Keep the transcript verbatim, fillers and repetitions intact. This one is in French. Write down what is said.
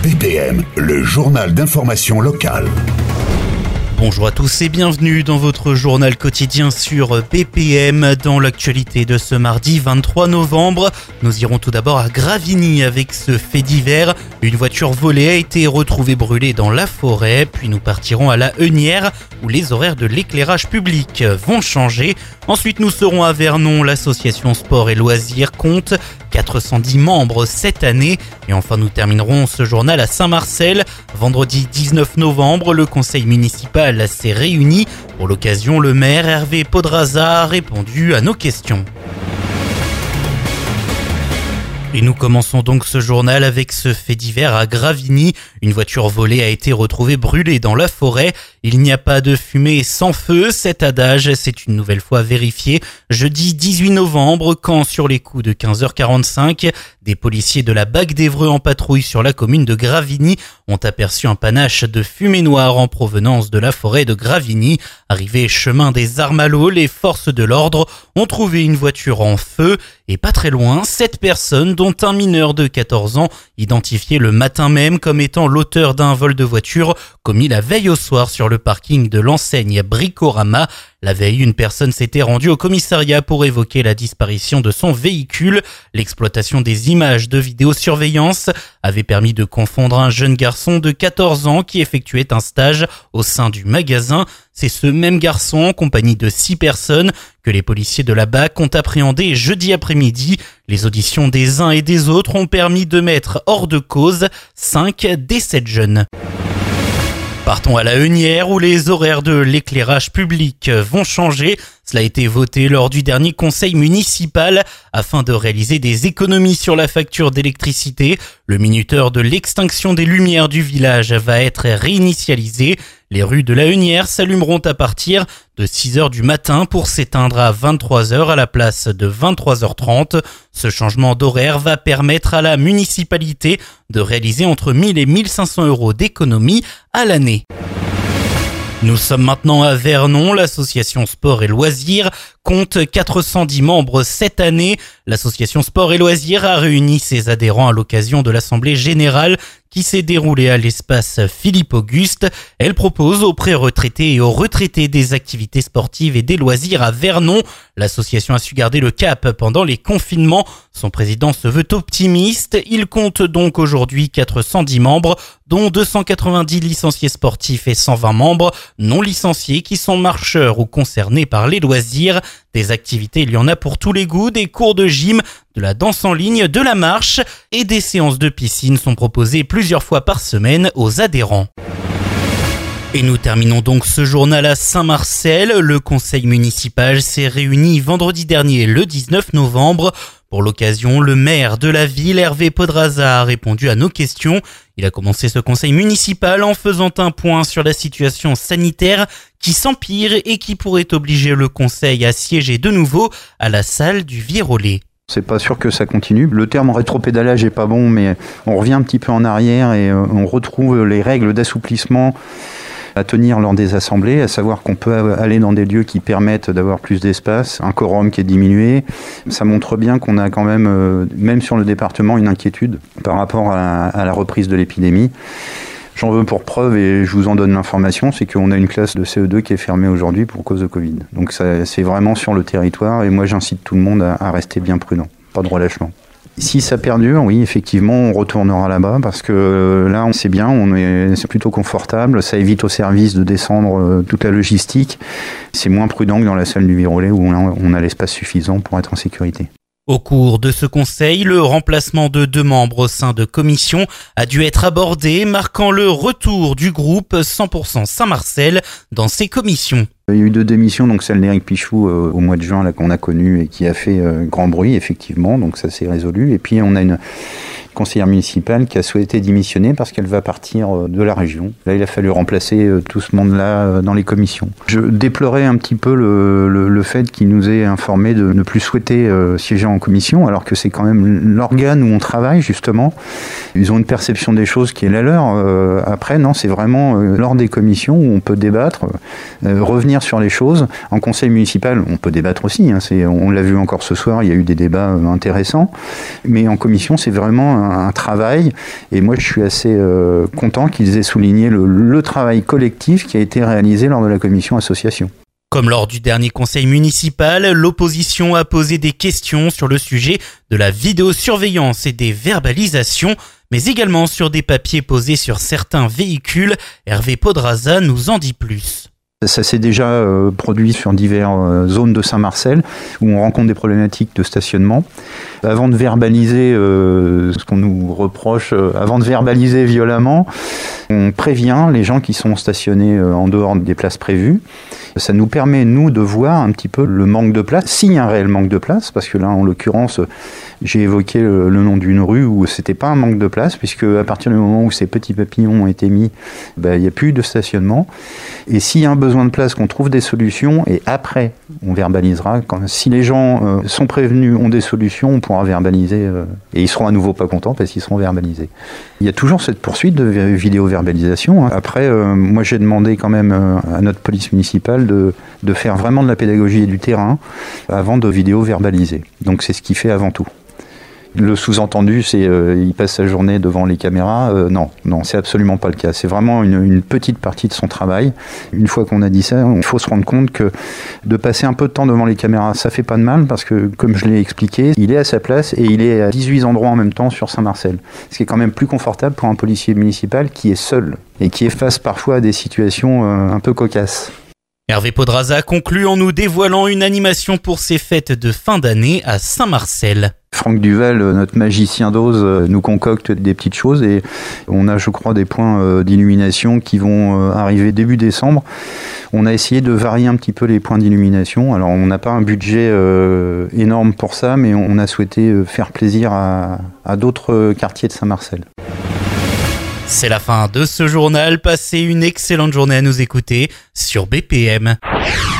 B P M, le journal d'information locale. Bonjour à tous et bienvenue dans votre journal quotidien sur B P M. Dans l'actualité de ce mardi vingt-trois novembre, nous irons tout d'abord à Gravigny avec ce fait divers. Une voiture volée a été retrouvée brûlée dans la forêt, puis nous partirons à la Heunière où les horaires de l'éclairage public vont changer. Ensuite, nous serons à Vernon. L'association Sport et Loisirs compte quatre cent dix membres cette année. Et enfin, nous terminerons ce journal à Saint-Marcel. Vendredi dix-neuf novembre, le conseil municipal s'est réuni. Pour l'occasion, le maire Hervé Podraza a répondu à nos questions. Et nous commençons donc ce journal avec ce fait divers à Gravigny. Une voiture volée a été retrouvée brûlée dans la forêt. Il n'y a pas de fumée sans feu. Cet adage s'est une nouvelle fois vérifié jeudi dix-huit novembre quand, sur les coups de quinze heures quarante-cinq, des policiers de la Bac d'Évreux en patrouille sur la commune de Gravigny ont aperçu un panache de fumée noire en provenance de la forêt de Gravigny. Arrivés chemin des Armalos, les forces de l'ordre ont trouvé une voiture en feu et pas très loin, sept personnes dont un mineur de quatorze ans, identifié le matin même comme étant l'auteur d'un vol de voiture commis la veille au soir sur le parking de l'enseigne Bricorama. La veille, une personne s'était rendue au commissariat pour évoquer la disparition de son véhicule. L'exploitation des images de vidéosurveillance avait permis de confondre un jeune garçon de quatorze ans qui effectuait un stage au sein du magasin. C'est ce même garçon, en compagnie de six personnes, que les policiers de la B A C ont appréhendé jeudi après-midi. Les auditions des uns et des autres ont permis de mettre hors de cause cinq des sept jeunes. Partons à la Heunière où les horaires de l'éclairage public vont changer. Cela a été voté lors du dernier conseil municipal afin de réaliser des économies sur la facture d'électricité. Le minuteur de l'extinction des lumières du village va être réinitialisé. Les rues de la Heunière s'allumeront à partir de six heures du matin pour s'éteindre à vingt-trois heures à la place de vingt-trois heures trente. Ce changement d'horaire va permettre à la municipalité de réaliser entre mille et mille cinq cents euros d'économies à l'année. Nous sommes maintenant à Vernon. L'association Sport et Loisirs compte quatre cent dix membres cette année. L'association Sport et Loisirs a réuni ses adhérents à l'occasion de l'Assemblée Générale qui s'est déroulée à l'espace Philippe-Auguste. Elle propose aux pré-retraités et aux retraités des activités sportives et des loisirs à Vernon. L'association a su garder le cap pendant les confinements. Son président se veut optimiste. Il compte donc aujourd'hui quatre cent dix membres, dont deux cent quatre-vingt-dix licenciés sportifs et cent vingt membres non licenciés qui sont marcheurs ou concernés par les loisirs. Des activités, il y en a pour tous les goûts, des cours de gym, de la danse en ligne, de la marche et des séances de piscine sont proposées plusieurs fois par semaine aux adhérents. Et nous terminons donc ce journal à Saint-Marcel. Le conseil municipal s'est réuni vendredi dernier, le dix-neuf novembre. Pour l'occasion, le maire de la ville, Hervé Podraza, a répondu à nos questions. Il a commencé ce conseil municipal en faisant un point sur la situation sanitaire qui s'empire et qui pourrait obliger le conseil à siéger de nouveau à la salle du Virolet. C'est pas sûr que ça continue. Le terme rétropédalage est pas bon, mais on revient un petit peu en arrière et on retrouve les règles d'assouplissement à tenir lors des assemblées, à savoir qu'on peut aller dans des lieux qui permettent d'avoir plus d'espace, un quorum qui est diminué. Ça montre bien qu'on a quand même, même sur le département, une inquiétude par rapport à, à la reprise de l'épidémie. J'en veux pour preuve, et je vous en donne l'information, c'est qu'on a une classe de C E deux qui est fermée aujourd'hui pour cause de Covid. Donc ça, c'est vraiment sur le territoire, et moi j'incite tout le monde à, à rester bien prudent, pas de relâchement. Si ça perdure, oui, effectivement, on retournera là-bas parce que là, on sait bien, on est, c'est plutôt confortable. Ça évite au service de descendre toute la logistique. C'est moins prudent que dans la salle du Virolet où on a, on a l'espace suffisant pour être en sécurité. Au cours de ce conseil, le remplacement de deux membres au sein de commissions a dû être abordé, marquant le retour du groupe cent pour cent Saint-Marcel dans ses commissions. Il y a eu deux démissions, donc celle d'Éric Pichou euh, au mois de juin là, qu'on a connue et qui a fait euh, grand bruit, effectivement, donc ça s'est résolu. Et puis on a une conseillère municipale qui a souhaité démissionner parce qu'elle va partir euh, de la région. Là, il a fallu remplacer euh, tout ce monde-là euh, dans les commissions. Je déplorais un petit peu le, le, le fait qu'il nous ait informé de ne plus souhaiter euh, siéger en commission, alors que c'est quand même l'organe où on travaille, justement. Ils ont une perception des choses qui est la leur. Euh, après, non, c'est vraiment euh, lors des commissions où on peut débattre, euh, revenir sur les choses. En conseil municipal, on peut débattre aussi. Hein, c'est, on l'a vu encore ce soir, il y a eu des débats euh, intéressants. Mais en commission, c'est vraiment un, un travail. Et moi, je suis assez euh, content qu'ils aient souligné le, le travail collectif qui a été réalisé lors de la commission association. Comme lors du dernier conseil municipal, l'opposition a posé des questions sur le sujet de la vidéosurveillance et des verbalisations, mais également sur des papiers posés sur certains véhicules. Hervé Podraza nous en dit plus. Ça s'est déjà euh, produit sur diverses euh, zones de Saint-Marcel où on rencontre des problématiques de stationnement. Avant de verbaliser euh, ce qu'on nous reproche, euh, avant de verbaliser violemment, on prévient les gens qui sont stationnés euh, en dehors des places prévues. Ça nous permet, nous, de voir un petit peu le manque de place, s'il y a un réel manque de place, parce que là, en l'occurrence, j'ai évoqué le, le nom d'une rue où c'était pas un manque de place, puisque à partir du moment où ces petits papillons ont été mis, ben, il n'y a plus de stationnement. Et s'il y a un besoin de place, qu'on trouve des solutions, et après, on verbalisera. Quand, si les gens euh, sont prévenus, ont des solutions, on pourra verbaliser, euh, et ils seront à nouveau pas contents parce qu'ils seront verbalisés. Il y a toujours cette poursuite de vidéo-verbalisation. Hein. Après, euh, moi, j'ai demandé quand même euh, à notre police municipale de, de faire vraiment de la pédagogie et du terrain avant de vidéo-verbaliser. Donc, c'est ce qu'il fait avant tout. Le sous-entendu, c'est euh, il passe sa journée devant les caméras. Euh, non, non, c'est absolument pas le cas. C'est vraiment une, une petite partie de son travail. Une fois qu'on a dit ça, il faut se rendre compte que de passer un peu de temps devant les caméras, ça fait pas de mal parce que, comme je l'ai expliqué, il est à sa place et il est à dix-huit endroits en même temps sur Saint-Marcel. Ce qui est quand même plus confortable pour un policier municipal qui est seul et qui est face parfois à des situations euh, un peu cocasses. Hervé Podraza conclut en nous dévoilant une animation pour ses fêtes de fin d'année à Saint-Marcel. Franck Duval, notre magicien d'Oz, nous concocte des petites choses et on a, je crois, des points d'illumination qui vont arriver début décembre. On a essayé de varier un petit peu les points d'illumination. Alors, on n'a pas un budget euh, énorme pour ça, mais on a souhaité faire plaisir à, à d'autres quartiers de Saint-Marcel. C'est la fin de ce journal. Passez une excellente journée à nous écouter sur B P M.